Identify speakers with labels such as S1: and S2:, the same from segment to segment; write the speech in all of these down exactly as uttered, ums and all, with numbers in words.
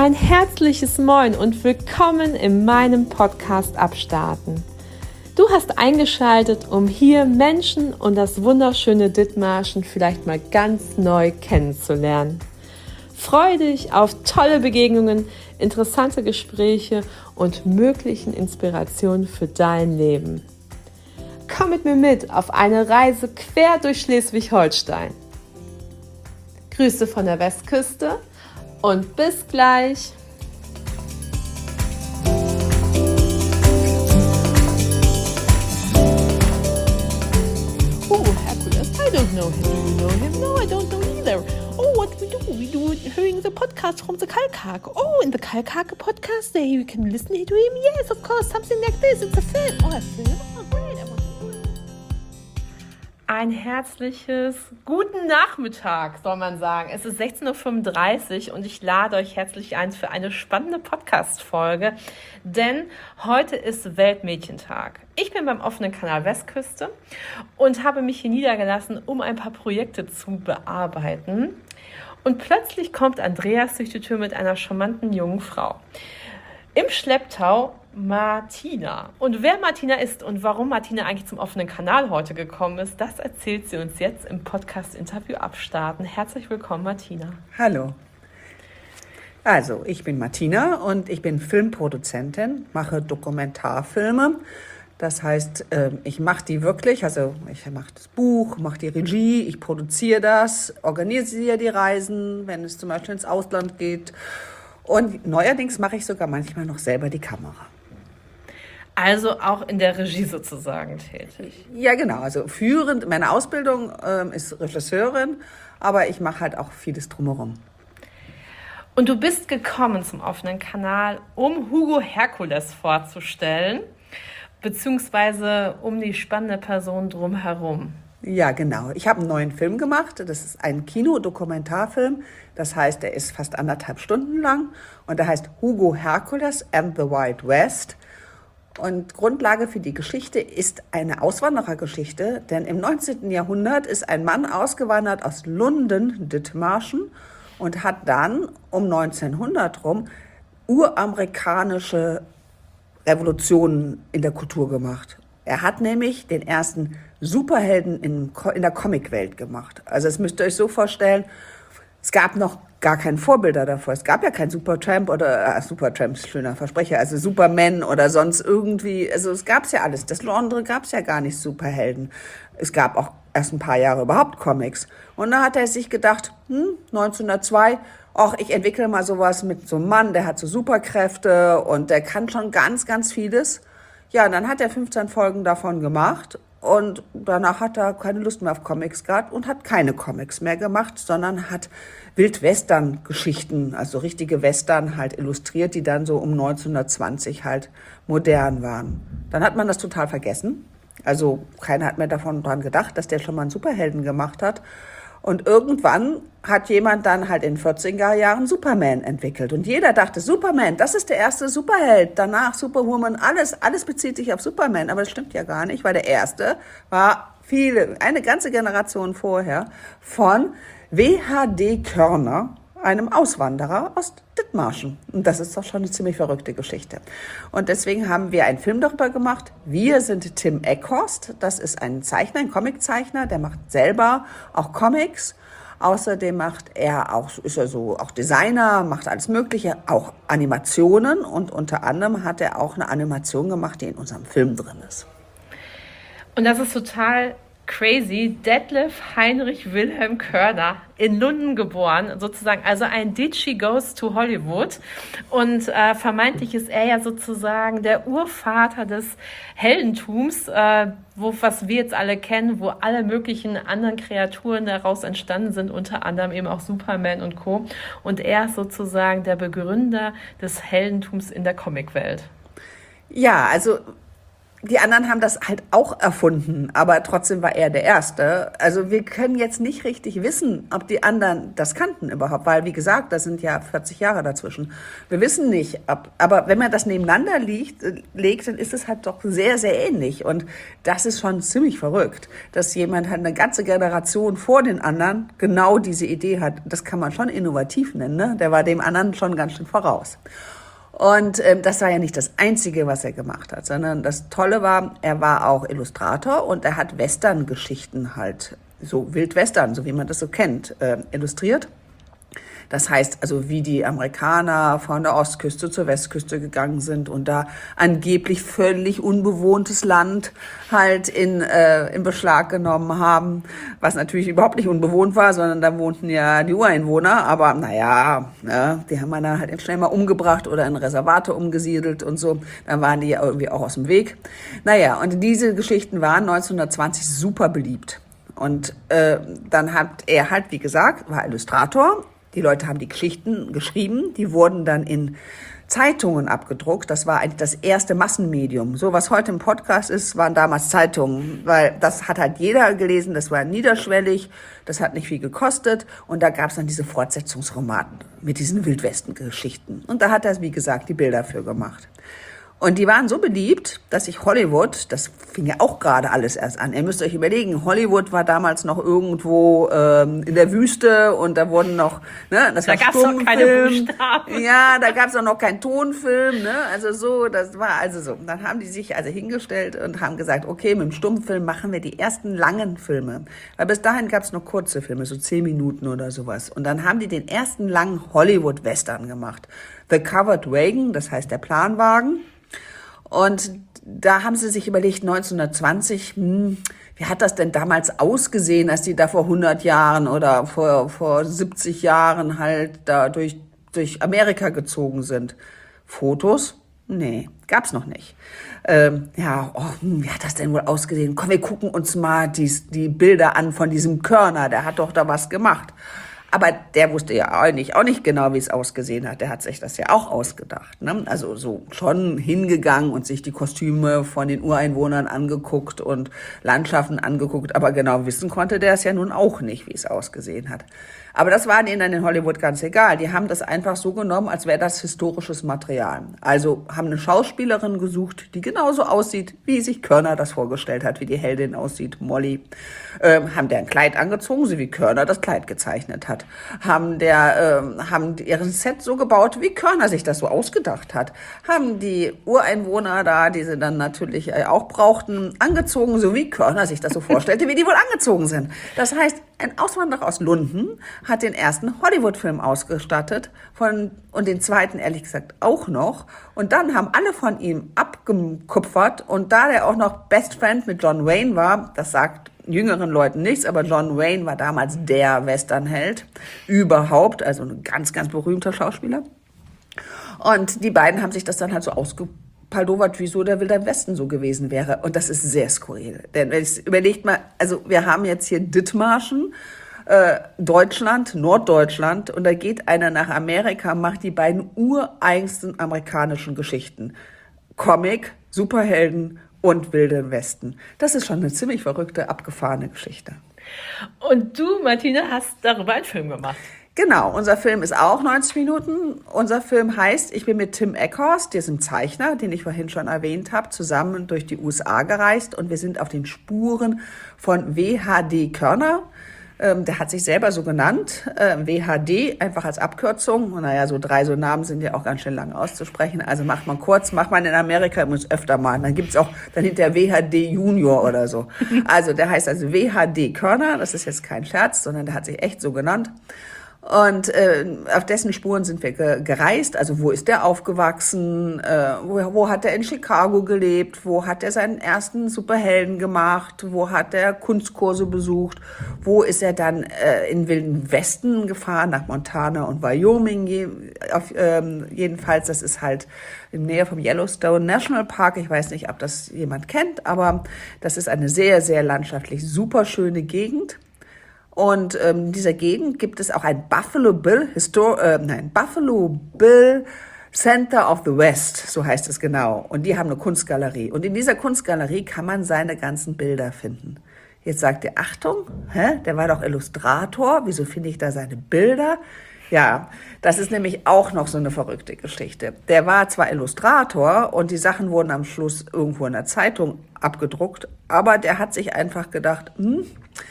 S1: Ein herzliches Moin und willkommen in meinem Podcast Abstarten. Du hast eingeschaltet, um hier Menschen und das wunderschöne Dithmarschen vielleicht mal ganz neu kennenzulernen. Freue dich auf tolle Begegnungen, interessante Gespräche und möglichen Inspirationen für dein Leben. Komm mit mir mit auf eine Reise quer durch Schleswig-Holstein. Grüße von der Westküste und bis gleich.
S2: Oh, Hercules, I don't know him. Do you know him? No, I don't know either. Oh, what we do? We do hearing the podcast from the Kalkhake. Oh, in the Kalkhake podcast, there you can listen to him. Yes, of course, something like this. It's a film. Oh, a film? Oh, great. I want to do it.
S1: Ein herzliches guten Nachmittag, soll man sagen. Es ist sechzehn Uhr fünfunddreißig und ich lade euch herzlich ein für eine spannende Podcast-Folge, denn heute ist Weltmädchentag. Ich bin beim offenen Kanal Westküste und habe mich hier niedergelassen, um ein paar Projekte zu bearbeiten. Und plötzlich kommt Andreas durch die Tür mit einer charmanten jungen Frau. Im Schlepptau Martina. Und wer Martina ist und warum Martina eigentlich zum offenen Kanal heute gekommen ist, das erzählt sie uns jetzt im Podcast-Interview Abstarten. Herzlich willkommen, Martina.
S3: Hallo. Also, ich bin Martina und ich bin Filmproduzentin, mache Dokumentarfilme. Das heißt, ich mache die wirklich, also ich mache das Buch, mache die Regie, ich produziere das, organisiere die Reisen, wenn es zum Beispiel ins Ausland geht. Und neuerdings mache ich sogar manchmal noch selber die Kamera.
S1: Also auch in der Regie sozusagen tätig.
S3: Ja, genau. Also führend, meine Ausbildung ähm, ist Regisseurin, aber ich mache halt auch vieles drumherum.
S1: Und du bist gekommen zum offenen Kanal, um Hugo Hercules vorzustellen, beziehungsweise um die spannende Person drumherum.
S3: Ja, genau. Ich habe einen neuen Film gemacht. Das ist ein Kinodokumentarfilm. Das heißt, der ist fast anderthalb Stunden lang. Und der heißt Hugo Hercules and the Wild West. Und Grundlage für die Geschichte ist eine Auswanderergeschichte. Denn im neunzehnten Jahrhundert ist ein Mann ausgewandert aus Lunden, Dithmarschen, und hat dann um neunzehnhundert rum uramerikanische Revolutionen in der Kultur gemacht. Er hat nämlich den ersten Superhelden in, in der Comicwelt gemacht. Also das müsst ihr euch so vorstellen, es gab noch gar keine Vorbilder davor. Es gab ja kein Supertramp oder, äh, Supertramp ist schöner Versprecher, also Superman oder sonst irgendwie, also es gab's ja alles. Das andere gab's ja gar nicht, Superhelden. Es gab auch erst ein paar Jahre überhaupt Comics. Und da hat er sich gedacht, hm, neunzehnhundertzwei, ach, ich entwickle mal sowas mit so einem Mann, der hat so Superkräfte und der kann schon ganz, ganz vieles. Ja, und dann hat er fünfzehn Folgen davon gemacht und danach hat er keine Lust mehr auf Comics gehabt und hat keine Comics mehr gemacht, sondern hat Wildwestern-Geschichten, also richtige Western halt illustriert, die dann so um neunzehnhundertzwanzig halt modern waren. Dann hat man das total vergessen. Also keiner hat mehr davon dran gedacht, dass der schon mal einen Superhelden gemacht hat. Und irgendwann hat jemand dann halt in den vierziger Jahren Superman entwickelt. Und jeder dachte, Superman, das ist der erste Superheld. Danach Superwoman, alles, alles bezieht sich auf Superman. Aber das stimmt ja gar nicht, weil der erste war viele, eine ganze Generation vorher von W H D Körner, einem Auswanderer aus Dithmarschen. Und das ist doch schon eine ziemlich verrückte Geschichte. Und deswegen haben wir einen Film darüber gemacht. Wir sind Tim Eckhorst. Das ist ein Zeichner, ein Comiczeichner, der macht selber auch Comics. Außerdem macht er auch, ist er so auch Designer, macht alles Mögliche, auch Animationen. Und unter anderem hat er auch eine Animation gemacht, die in unserem Film drin ist.
S1: Und das ist total crazy. Detlef Heinrich Wilhelm Körner, in Lunden geboren, sozusagen, also ein Ditschi goes to Hollywood. Und äh, vermeintlich ist er ja sozusagen der Urvater des Heldentums, äh, wo, was wir jetzt alle kennen, wo alle möglichen anderen Kreaturen daraus entstanden sind, unter anderem eben auch Superman und Co. Und er ist sozusagen der Begründer des Heldentums in der Comicwelt.
S3: Ja, also die anderen haben das halt auch erfunden, aber trotzdem war er der Erste. Also wir können jetzt nicht richtig wissen, ob die anderen das kannten überhaupt, weil wie gesagt, das sind ja vierzig Jahre dazwischen. Wir wissen nicht, ob, aber wenn man das nebeneinander liegt, legt, dann ist es halt doch sehr, sehr ähnlich. Und das ist schon ziemlich verrückt, dass jemand halt eine ganze Generation vor den anderen genau diese Idee hat. Das kann man schon innovativ nennen, ne? Der war dem anderen schon ganz schön voraus. Und ähm, das war ja nicht das Einzige, was er gemacht hat, sondern das Tolle war, er war auch Illustrator und er hat Western-Geschichten halt, so Wildwestern, so wie man das so kennt, äh, illustriert. Das heißt also, wie die Amerikaner von der Ostküste zur Westküste gegangen sind und da angeblich völlig unbewohntes Land halt in, äh, in Beschlag genommen haben, was natürlich überhaupt nicht unbewohnt war, sondern da wohnten ja die Ureinwohner, aber naja, ne, die haben wir dann halt schnell mal umgebracht oder in Reservate umgesiedelt und so, dann waren die ja irgendwie auch aus dem Weg. Naja, und diese Geschichten waren neunzehnhundertzwanzig super beliebt. Und äh, dann hat er halt, wie gesagt, war Illustrator. Die Leute haben die Geschichten geschrieben, die wurden dann in Zeitungen abgedruckt. Das war eigentlich das erste Massenmedium. So, was heute im Podcast ist, waren damals Zeitungen, weil das hat halt jeder gelesen, das war niederschwellig, das hat nicht viel gekostet und da gab es dann diese Fortsetzungsromanen mit diesen Wildwesten-Geschichten. Und da hat er, wie gesagt, die Bilder für gemacht. Und die waren so beliebt, dass sich Hollywood, das fing ja auch gerade alles erst an. Ihr müsst euch überlegen, Hollywood war damals noch irgendwo ähm, in der Wüste und da wurden noch, ne, das
S1: da
S3: war
S1: gab's noch keine Buchstaben.
S3: Ja, da gab's auch noch keinen Tonfilm, ne, also so, das war also so. Und dann haben die sich also hingestellt und haben gesagt, okay, mit dem Stummfilm machen wir die ersten langen Filme. Weil bis dahin gab's noch kurze Filme, so zehn Minuten oder sowas. Und dann haben die den ersten langen Hollywood-Western gemacht. The Covered Wagon, das heißt der Planwagen. Und da haben sie sich überlegt, neunzehnhundertzwanzig, hm, wie hat das denn damals ausgesehen, als die da vor hundert Jahren oder vor, vor siebzig Jahren halt da durch, durch Amerika gezogen sind? Fotos? Nee, gab's noch nicht. Ähm, ja, oh, hm, wie hat das denn wohl ausgesehen? Komm, wir gucken uns mal die, die Bilder an von diesem Körner, der hat doch da was gemacht. Aber der wusste ja auch nicht, auch nicht genau, wie es ausgesehen hat. Der hat sich das ja auch ausgedacht, ne? Also so schon hingegangen und sich die Kostüme von den Ureinwohnern angeguckt und Landschaften angeguckt. Aber genau wissen konnte der es ja nun auch nicht, wie es ausgesehen hat. Aber das war denen dann in Hollywood ganz egal. Die haben das einfach so genommen, als wäre das historisches Material. Also haben eine Schauspielerin gesucht, die genauso aussieht, wie sich Körner das vorgestellt hat, wie die Heldin aussieht, Molly. Ähm, haben der ein Kleid angezogen, so wie Körner das Kleid gezeichnet hat. Haben der, ähm, haben ihren Set so gebaut, wie Körner sich das so ausgedacht hat. Haben die Ureinwohner da, die sie dann natürlich auch brauchten, angezogen, so wie Körner sich das so vorstellte, wie die wohl angezogen sind. Das heißt, ein Auswanderer aus London hat den ersten Hollywood-Film ausgestattet von, und den zweiten ehrlich gesagt auch noch. Und dann haben alle von ihm abgekupfert. Und da der auch noch Best Friend mit John Wayne war, das sagt jüngeren Leuten nichts, aber John Wayne war damals der Westernheld überhaupt, also ein ganz, ganz berühmter Schauspieler. Und die beiden haben sich das dann halt so ausgepaldowert, wieso der Wilde Westen so gewesen wäre. Und das ist sehr skurril. Denn überlegt mal, also wir haben jetzt hier Dithmarschen, äh, Deutschland, Norddeutschland, und da geht einer nach Amerika, macht die beiden ureigensten amerikanischen Geschichten. Comic, Superhelden und Wilden Westen. Das ist schon eine ziemlich verrückte, abgefahrene Geschichte.
S1: Und du, Martina, hast darüber einen Film gemacht.
S3: Genau, unser Film ist auch neunzig Minuten. Unser Film heißt, ich bin mit Tim Eckhorst, diesem Zeichner, den ich vorhin schon erwähnt habe, zusammen durch die U S A gereist und wir sind auf den Spuren von W H D Körner. Ähm, der hat sich selber so genannt, äh, W H D, einfach als Abkürzung. Und naja, so drei so Namen sind ja auch ganz schön lang auszusprechen. Also macht man kurz, macht man in Amerika übrigens öfter mal. Dann gibt's auch dann hinterher W H D Junior oder so. Also der heißt also W H D Körner, das ist jetzt kein Scherz, sondern der hat sich echt so genannt. Und äh, auf dessen Spuren sind wir ge- gereist. Also wo ist der aufgewachsen? Äh, wo, wo hat er in Chicago gelebt? Wo hat er seinen ersten Superhelden gemacht? Wo hat er Kunstkurse besucht? Wo ist er dann äh, in Wilden Westen gefahren, nach Montana und Wyoming? Je, auf, ähm, jedenfalls, das ist halt in Nähe vom Yellowstone National Park. Ich weiß nicht, ob das jemand kennt, aber das ist eine sehr, sehr landschaftlich super schöne Gegend. Und ähm, in dieser Gegend gibt es auch ein Buffalo Bill, Histor- äh, nein, Buffalo Bill Center of the West, so heißt es genau. Und die haben eine Kunstgalerie. Und in dieser Kunstgalerie kann man seine ganzen Bilder finden. Jetzt sagt ihr, Achtung, hä? Der war doch Illustrator, wieso finde ich da seine Bilder? Ja, das ist nämlich auch noch so eine verrückte Geschichte. Der war zwar Illustrator und die Sachen wurden am Schluss irgendwo in der Zeitung abgedruckt, aber der hat sich einfach gedacht, hm,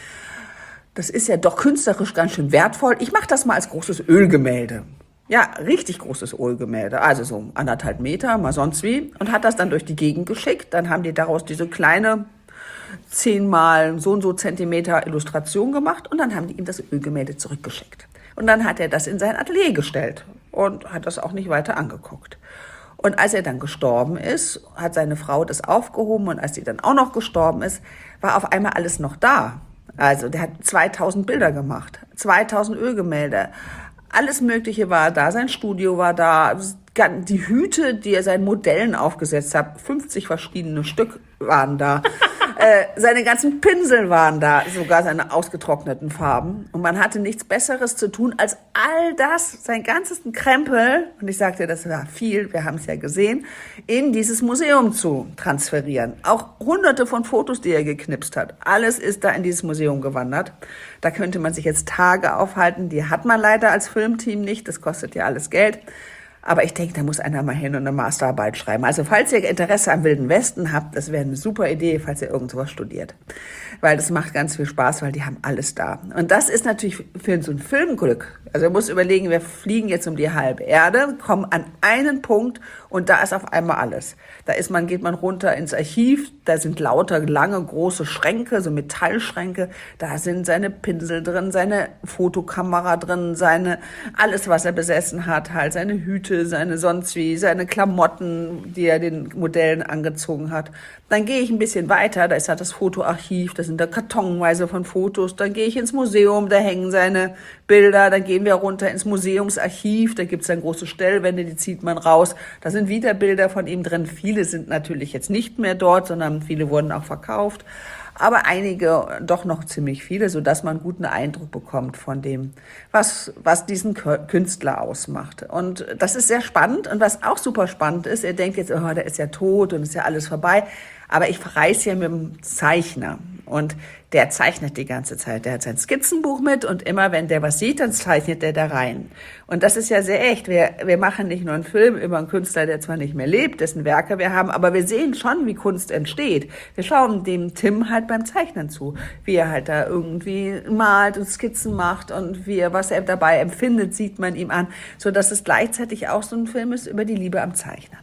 S3: das ist ja doch künstlerisch ganz schön wertvoll. Ich mache das mal als großes Ölgemälde. Ja, richtig großes Ölgemälde, also so anderthalb Meter, mal sonst wie. Und hat das dann durch die Gegend geschickt. Dann haben die daraus diese kleine, zehnmal so und so Zentimeter Illustration gemacht. Und dann haben die ihm das Ölgemälde zurückgeschickt. Und dann hat er das in sein Atelier gestellt und hat das auch nicht weiter angeguckt. Und als er dann gestorben ist, hat seine Frau das aufgehoben. Und als sie dann auch noch gestorben ist, war auf einmal alles noch da. Also der hat zweitausend Bilder gemacht, zweitausend Ölgemälde. Alles Mögliche war da, sein Studio war da, die Hüte, die er seinen Modellen aufgesetzt hat, fünfzig verschiedene Stück waren da. äh, seine ganzen Pinsel waren da, sogar seine ausgetrockneten Farben. Und man hatte nichts Besseres zu tun, als all das, sein ganzes Krempel, und ich sagte, das war viel, wir haben es ja gesehen, in dieses Museum zu transferieren. Auch hunderte von Fotos, die er geknipst hat. Alles ist da in dieses Museum gewandert. Da könnte man sich jetzt Tage aufhalten. Die hat man leider als Filmteam nicht. Das kostet ja alles Geld. Aber ich denke, da muss einer mal hin und eine Masterarbeit schreiben. Also falls ihr Interesse am Wilden Westen habt, das wäre eine super Idee, falls ihr irgendwas studiert. Weil das macht ganz viel Spaß, weil die haben alles da. Und das ist natürlich für so ein Filmglück. Also man muss überlegen, wir fliegen jetzt um die halbe Erde, kommen an einen Punkt und da ist auf einmal alles. Da ist man, geht man runter ins Archiv, da sind lauter lange, große Schränke, so Metallschränke. Da sind seine Pinsel drin, seine Fotokamera drin, seine, alles, was er besessen hat, halt seine Hüte, seine sonst wie, seine Klamotten, die er den Modellen angezogen hat. Dann gehe ich ein bisschen weiter, da ist halt das Fotoarchiv, da sind da kartonweise von Fotos. Dann gehe ich ins Museum, da hängen seine Bilder. Dann gehen wir runter ins Museumsarchiv, da gibt's dann große Stellwände, die zieht man raus. Da sind wieder Bilder von ihm drin. Viele sind natürlich jetzt nicht mehr dort, sondern viele wurden auch verkauft. Aber einige doch noch ziemlich viele, sodass man einen guten Eindruck bekommt von dem, was, was diesen Künstler ausmacht. Und das ist sehr spannend. Und was auch super spannend ist, ihr denkt jetzt, oh, der ist ja tot und ist ja alles vorbei. Aber ich reise ja mit dem Zeichner und der zeichnet die ganze Zeit. Der hat sein Skizzenbuch mit und immer, wenn der was sieht, dann zeichnet der da rein. Und das ist ja sehr echt. Wir, wir machen nicht nur einen Film über einen Künstler, der zwar nicht mehr lebt, dessen Werke wir haben, aber wir sehen schon, wie Kunst entsteht. Wir schauen dem Tim halt beim Zeichnen zu, wie er halt da irgendwie malt und Skizzen macht und wie er, was er dabei empfindet, sieht man ihm an, so dass es gleichzeitig auch so ein Film ist über die Liebe am Zeichnen.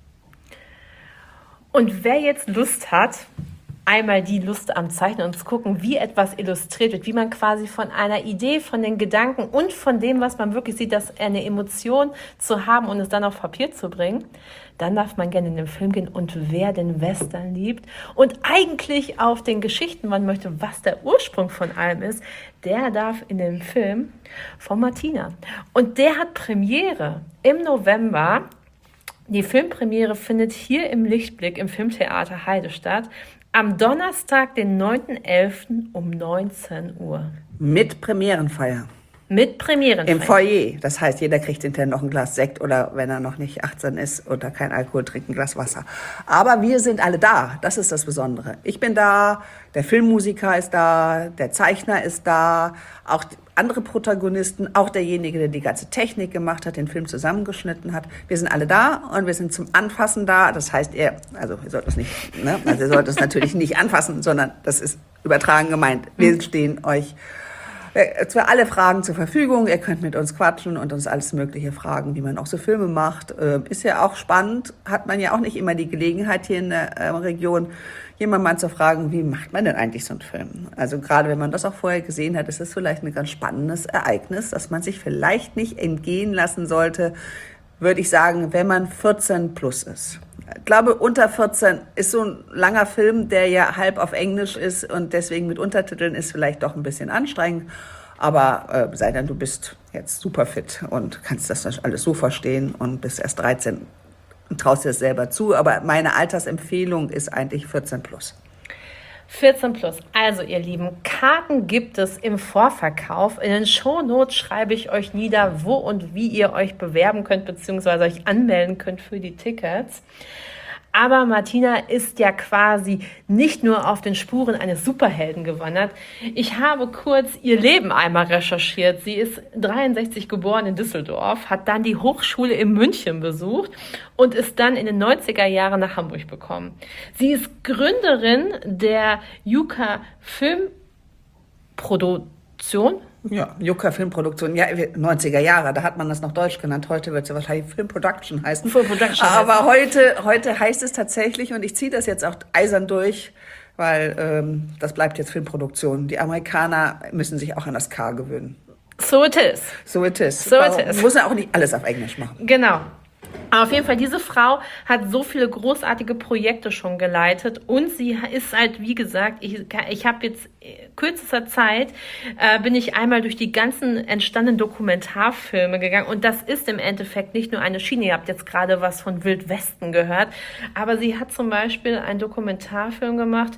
S1: Und wer jetzt Lust hat, einmal die Lust am Zeichnen und zu gucken, wie etwas illustriert wird, wie man quasi von einer Idee, von den Gedanken und von dem, was man wirklich sieht, dass eine Emotion zu haben und es dann auf Papier zu bringen, dann darf man gerne in den Film gehen. Und wer den Western liebt und eigentlich auf den Geschichten man möchte, was der Ursprung von allem ist, der darf in den Film von Martina. Und der hat Premiere im November. Die Filmpremiere findet hier im Lichtblick im Filmtheater Heide statt. Am Donnerstag, den neunten elften um neunzehn Uhr.
S3: Mit Premierenfeier.
S1: Mit Premierenfeier.
S3: Im Foyer. Das heißt, jeder kriegt hinterher noch ein Glas Sekt oder, wenn er noch nicht achtzehn ist oder kein Alkohol trinkt, ein Glas Wasser. Aber wir sind alle da. Das ist das Besondere. Ich bin da, der Filmmusiker ist da, der Zeichner ist da, auch andere Protagonisten, auch derjenige, der die ganze Technik gemacht hat, den Film zusammengeschnitten hat. Wir sind alle da und wir sind zum Anfassen da. Das heißt, ihr, also ihr sollt das nicht, ne? Also ihr sollt es natürlich nicht anfassen, sondern das ist übertragen gemeint. Wir stehen euch für alle Fragen zur Verfügung. Ihr könnt mit uns quatschen und uns alles Mögliche fragen, wie man auch so Filme macht. Ist ja auch spannend, hat man ja auch nicht immer die Gelegenheit hier in der Region, jemand mal zu fragen, wie macht man denn eigentlich so einen Film? Also gerade wenn man das auch vorher gesehen hat, ist es vielleicht ein ganz spannendes Ereignis, das man sich vielleicht nicht entgehen lassen sollte, würde ich sagen, wenn man vierzehn plus ist. Ich glaube, unter vierzehn ist so ein langer Film, der ja halb auf Englisch ist und deswegen mit Untertiteln ist vielleicht doch ein bisschen anstrengend. Aber äh, sei denn, du bist jetzt super fit und kannst das alles so verstehen und bist erst dreizehn und traust dir das selber zu. Aber meine Altersempfehlung ist eigentlich vierzehn plus.
S1: vierzehn plus. Also ihr Lieben, Karten gibt es im Vorverkauf. In den Shownotes schreibe ich euch nieder, wo und wie ihr euch bewerben könnt, beziehungsweise euch anmelden könnt für die Tickets. Aber Martina ist ja quasi nicht nur auf den Spuren eines Superhelden gewandert. Ich habe kurz ihr Leben einmal recherchiert. Sie ist dreiundsechzig geboren in Düsseldorf, hat dann die Hochschule in München besucht und ist dann in den neunziger Jahren nach Hamburg gekommen. Sie ist Gründerin der Juka Filmproduktion.
S3: Ja, Juka Filmproduktion, ja, neunziger Jahre, da hat man das noch Deutsch genannt. Heute wird es ja wahrscheinlich Film Production heißen.
S1: Film Production
S3: Aber heute, heute heißt es tatsächlich, und ich ziehe das jetzt auch eisern durch, weil ähm, das bleibt jetzt Filmproduktion. Die Amerikaner müssen sich auch an das K gewöhnen.
S1: So it is.
S3: So it is.
S1: So it is.
S3: Muss ja auch nicht alles auf Englisch machen.
S1: Genau. Aber auf jeden Fall, diese Frau hat so viele großartige Projekte schon geleitet und sie ist halt, wie gesagt, ich, ich habe jetzt kürzester Zeit, äh, bin ich einmal durch die ganzen entstandenen Dokumentarfilme gegangen und das ist im Endeffekt nicht nur eine Schiene, ihr habt jetzt gerade was von Wild Westen gehört, aber sie hat zum Beispiel einen Dokumentarfilm gemacht,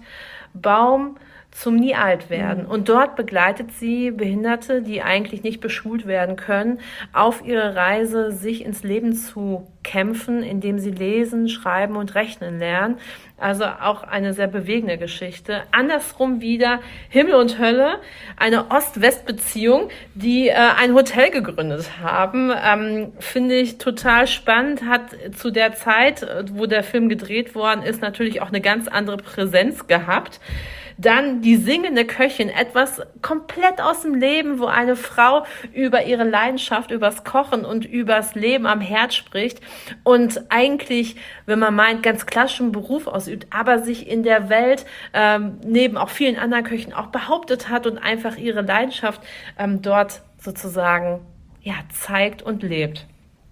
S1: Baum zum nie alt werden. Und dort begleitet sie Behinderte, die eigentlich nicht beschult werden können, auf ihre Reise, sich ins Leben zu kämpfen, indem sie lesen, schreiben und rechnen lernen. Also auch eine sehr bewegende Geschichte. Andersrum wieder Himmel und Hölle, eine Ost-West-Beziehung, die äh, ein Hotel gegründet haben. Ähm, finde ich total spannend, hat zu der Zeit, wo der Film gedreht worden ist, natürlich auch eine ganz andere Präsenz gehabt. Dann die singende Köchin, etwas komplett aus dem Leben, wo eine Frau über ihre Leidenschaft, übers Kochen und übers Leben am Herd spricht und eigentlich, wenn man meint, ganz klassischen Beruf ausübt, aber sich in der Welt ähm, neben auch vielen anderen Köchen auch behauptet hat und einfach ihre Leidenschaft ähm, dort sozusagen ja zeigt und lebt.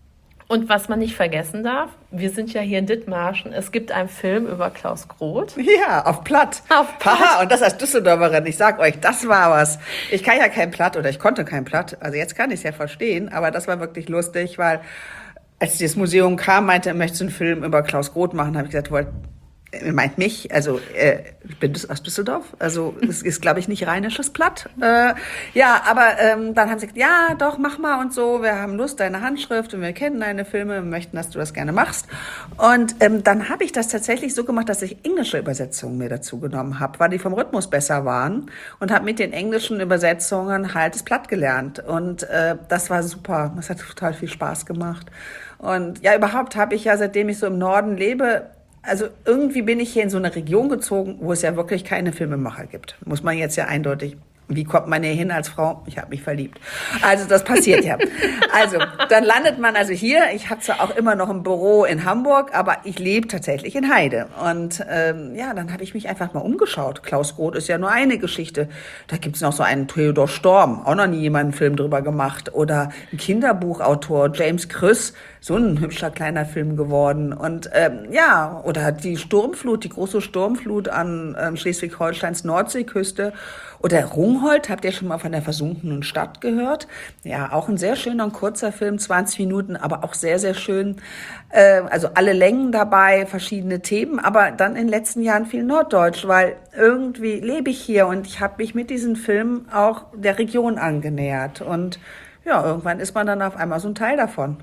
S1: Und was man nicht vergessen darf, wir sind ja hier in Dithmarschen, es gibt einen Film über Klaus Groth.
S3: Ja, auf Platt.
S1: Auf Platt.
S3: Haha, und das als Düsseldorferin, ich sag euch, das war was. Ich kann ja kein Platt oder ich konnte kein Platt, also jetzt kann ich es ja verstehen, aber das war wirklich lustig, weil als das Museum kam, meinte, möchtest du einen Film über Klaus Groth machen, habe ich gesagt, wollt, er meint mich, also äh, ich bin aus Düsseldorf, also es ist, glaube ich, nicht rheinisches Platt. Äh, ja, aber ähm, dann haben sie gesagt, ja, doch, mach mal und so, wir haben Lust, deine Handschrift und wir kennen deine Filme, wir möchten, dass du das gerne machst. Und ähm, dann habe ich das tatsächlich so gemacht, dass ich englische Übersetzungen mir dazu genommen habe, weil die vom Rhythmus besser waren und habe mit den englischen Übersetzungen halt das Platt gelernt. Und äh, das war super, das hat total viel Spaß gemacht. Und ja, überhaupt habe ich ja, seitdem ich so im Norden lebe, also irgendwie bin ich hier in so eine Region gezogen, wo es ja wirklich keine Filmemacher gibt. Muss man jetzt ja eindeutig. Wie kommt man hier hin als Frau? Ich habe mich verliebt. Also das passiert ja. Also dann landet man also hier. Ich habe zwar auch immer noch ein Büro in Hamburg, aber ich lebe tatsächlich in Heide. Und ähm, ja, dann habe ich mich einfach mal umgeschaut. Klaus Groth ist ja nur eine Geschichte. Da gibt's noch so einen Theodor Storm, auch noch nie jemand einen Film drüber gemacht. Oder ein Kinderbuchautor, James Krüss, so ein hübscher kleiner Film geworden. Und ähm, ja, oder die Sturmflut, die große Sturmflut an ähm, Schleswig-Holsteins Nordseeküste. Oder Rungholt, habt ihr schon mal von der versunkenen Stadt gehört? Ja, auch ein sehr schöner, ein kurzer Film, zwanzig Minuten, aber auch sehr, sehr schön. Äh, also alle Längen dabei, verschiedene Themen, aber dann in den letzten Jahren viel Norddeutsch, weil irgendwie lebe ich hier und ich habe mich mit diesen Filmen auch der Region angenähert. Und ja, irgendwann ist man dann auf einmal so ein Teil davon.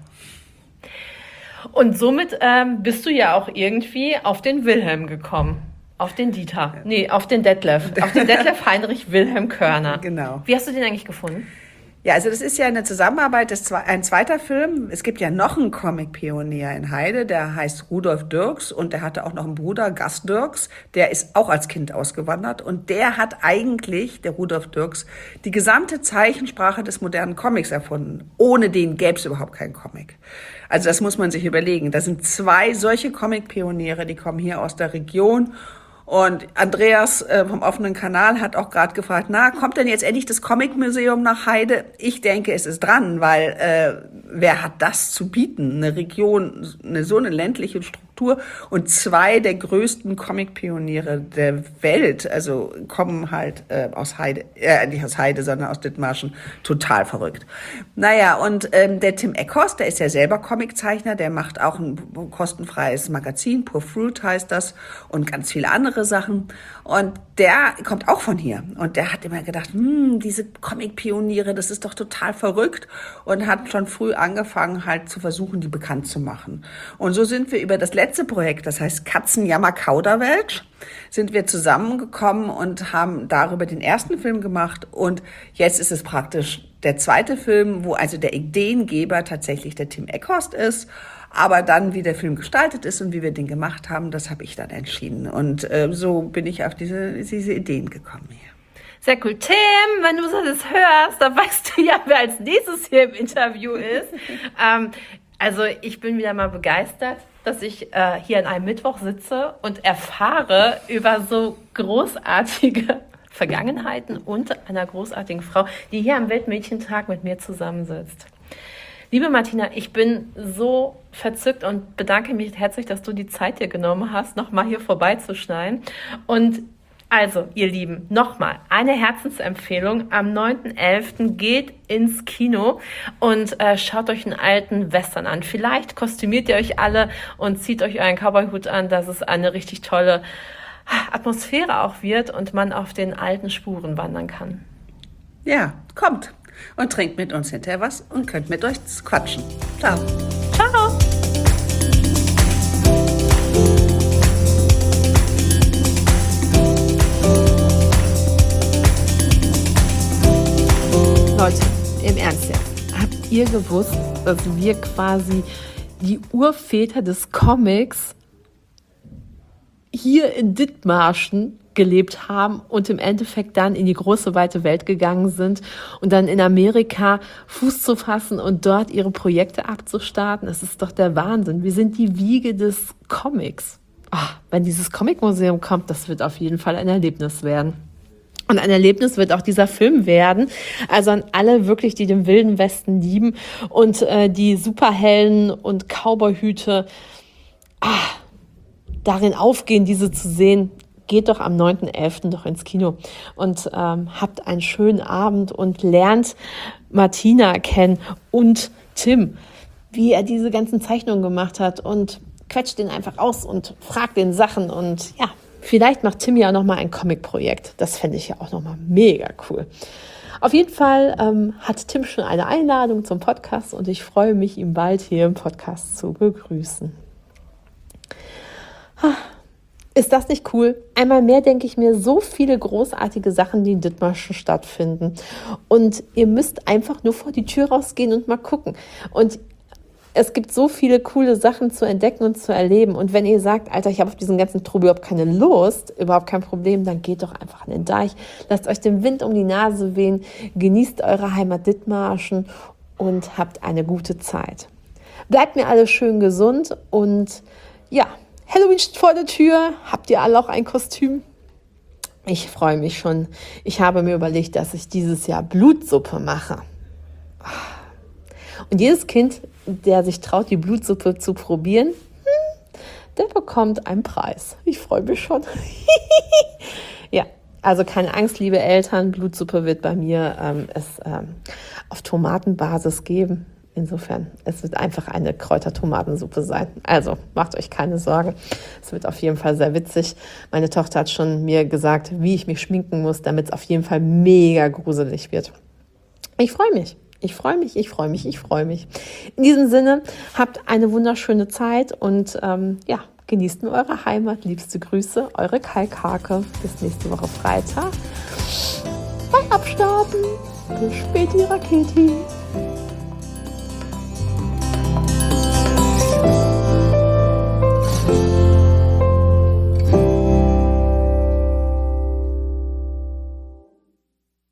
S1: Und somit ähm, bist du ja auch irgendwie auf den Wilhelm gekommen. Auf den Dieter. Nee, auf den Detlef. Auf den Detlef Heinrich Wilhelm Körner.
S3: Genau.
S1: Wie hast du den eigentlich gefunden?
S3: Ja, also das ist ja eine Zusammenarbeit, das ist ein zweiter Film. Es gibt ja noch einen Comic-Pionier in Heide, der heißt Rudolf Dirks und der hatte auch noch einen Bruder, Gas Dirks, der ist auch als Kind ausgewandert und der hat eigentlich, der Rudolf Dirks, die gesamte Zeichensprache des modernen Comics erfunden. Ohne den gäbe es überhaupt keinen Comic. Also das muss man sich überlegen. Da sind zwei solche Comic-Pioniere, die kommen hier aus der Region. Und Andreas äh, vom offenen Kanal hat auch gerade gefragt, na, kommt denn jetzt endlich das Comic-Museum nach Heide? Ich denke, es ist dran, weil äh, wer hat das zu bieten? Eine Region, eine so eine ländliche Struktur Literatur und zwei der größten Comic-Pioniere der Welt, also kommen halt äh, aus Heide, äh, nicht aus Heide, sondern aus Dithmarschen, total verrückt. Naja, und ähm, der Tim Eckhorst, der ist ja selber Comiczeichner, der macht auch ein kostenfreies Magazin, Pure Fruit heißt das, und ganz viele andere Sachen. Und der kommt auch von hier. Und der hat immer gedacht, hm, diese Comic-Pioniere, das ist doch total verrückt. Und hat schon früh angefangen, halt zu versuchen, die bekannt zu machen. Und so sind wir über das letzte Projekt, das heißt Katzenjammer Kauderwelsch, sind wir zusammengekommen und haben darüber den ersten Film gemacht. Und jetzt ist es praktisch der zweite Film, wo also der Ideengeber tatsächlich der Tim Eckhorst ist. Aber dann, wie der Film gestaltet ist und wie wir den gemacht haben, das habe ich dann entschieden. Und äh, so bin ich auf diese, diese Ideen gekommen hier.
S1: Sehr cool. Tim, wenn du das hörst, dann weißt du ja, wer als nächstes hier im Interview ist. ähm, also ich bin wieder mal begeistert, dass ich äh, hier an einem Mittwoch sitze und erfahre über so großartige Vergangenheiten und einer großartigen Frau, die hier am Weltmädchentag mit mir zusammensitzt. Liebe Martina, ich bin so verzückt und bedanke mich herzlich, dass du die Zeit dir genommen hast, nochmal hier vorbeizuschneiden. Und also, ihr Lieben, nochmal eine Herzensempfehlung. Am neunten elften geht ins Kino und äh, schaut euch einen alten Western an. Vielleicht kostümiert ihr euch alle und zieht euch euren Cowboyhut an, dass es eine richtig tolle Atmosphäre auch wird und man auf den alten Spuren wandern kann.
S3: Ja, kommt und trinkt mit uns hinterher was und könnt mit euch quatschen. Ciao.
S1: Ciao.
S2: Leute, im Ernst jetzt, habt ihr gewusst, dass wir quasi die Urväter des Comics hier in Dithmarschen gelebt haben und im Endeffekt dann in die große, weite Welt gegangen sind und dann in Amerika Fuß zu fassen und dort ihre Projekte abzustarten? Das ist doch der Wahnsinn. Wir sind die Wiege des Comics. Ach, wenn dieses Comic-Museum kommt, das wird auf jeden Fall ein Erlebnis werden. Und ein Erlebnis wird auch dieser Film werden. Also an alle wirklich, die den Wilden Westen lieben und äh, die Superhelden und Cowboyhüte ah, darin aufgehen, diese zu sehen. Geht doch am neunten elften doch ins Kino und ähm, habt einen schönen Abend und lernt Martina kennen und Tim, wie er diese ganzen Zeichnungen gemacht hat, und quetscht den einfach aus und fragt den Sachen. Und ja, vielleicht macht Tim ja auch nochmal ein Comic-Projekt. Das fände ich ja auch nochmal mega cool. Auf jeden Fall ähm, hat Tim schon eine Einladung zum Podcast und ich freue mich, ihn bald hier im Podcast zu begrüßen. Ha. Ist das nicht cool? Einmal mehr denke ich mir, so viele großartige Sachen, die in Dithmarschen stattfinden. Und ihr müsst einfach nur vor die Tür rausgehen und mal gucken. Und es gibt so viele coole Sachen zu entdecken und zu erleben. Und wenn ihr sagt, Alter, ich habe auf diesen ganzen Trubel überhaupt keine Lust, überhaupt kein Problem, dann geht doch einfach an den Deich. Lasst euch den Wind um die Nase wehen, genießt eure Heimat Dithmarschen und habt eine gute Zeit. Bleibt mir alle schön gesund und ja, Halloween steht vor der Tür. Habt ihr alle auch ein Kostüm? Ich freue mich schon. Ich habe mir überlegt, dass ich dieses Jahr Blutsuppe mache. Und jedes Kind, der sich traut, die Blutsuppe zu probieren, der bekommt einen Preis. Ich freue mich schon. Ja, also keine Angst, liebe Eltern. Blutsuppe wird bei mir ähm, es ähm, auf Tomatenbasis geben. Insofern, es wird einfach eine Kräutertomatensuppe sein. Also macht euch keine Sorgen. Es wird auf jeden Fall sehr witzig. Meine Tochter hat schon mir gesagt, wie ich mich schminken muss, damit es auf jeden Fall mega gruselig wird. Ich freue mich. Ich freue mich, ich freue mich, ich freue mich. In diesem Sinne, habt eine wunderschöne Zeit und ähm, ja, genießt mir eure Heimat. Liebste Grüße, eure Kalkhake. Bis nächste Woche Freitag. Beim Abstarten. Bis späti, Raketi.